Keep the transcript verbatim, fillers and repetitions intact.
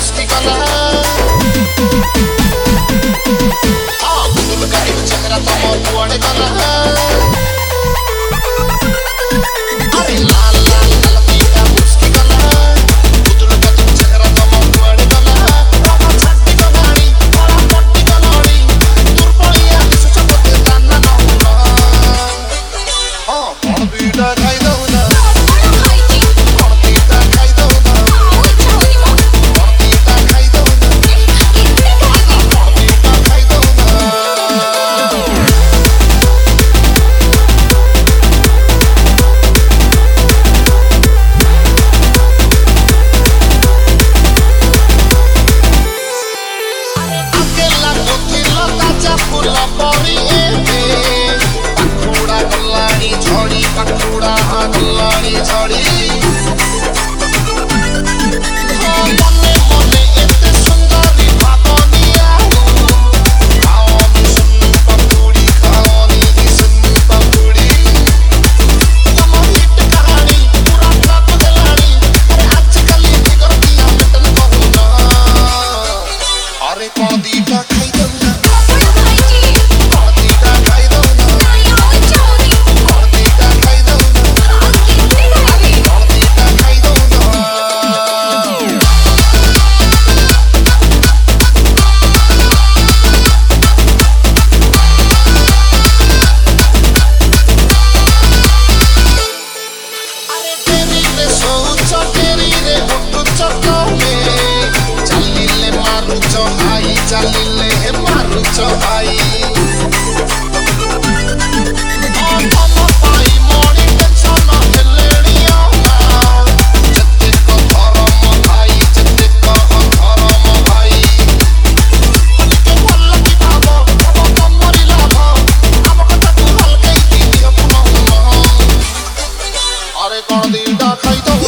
मुस्की कला हाँ गुदुल गाड़ी चेहरा तम कुआड़े गला अरे लाल लाल ललकीटा मुस्की कला गुदुल गाड़ी चेहरा तम कुआड़े गला रामा छाटी गलाणी बड़ा पट्टी गलाणी दुर्बलिया दिसु चपते दाना नहुना हाँ कौन बीटा खाई दउना पखुड़ा गलानी झड़ी मने मने एते सुंदरी भागनिया खाओनी सुन पकुड़ी खाओनी सुन पकुड़ी तुम हिट कहानी पूरा फ्लॉप गलानी अरे आजकल ये करतिया मिटन बहुना अरे कौन दीटा खाई दउना चलिले हे मारुचो भाई हम पाई मोनी टेंशन हेलेनिया जत्ते को धरम भाई जत्ते को धरम भाई के भल की भाबो भाबो तमरी लाभ हम कथा तू हल गई की दियो पुनः अरे कोन दीटा खाई दो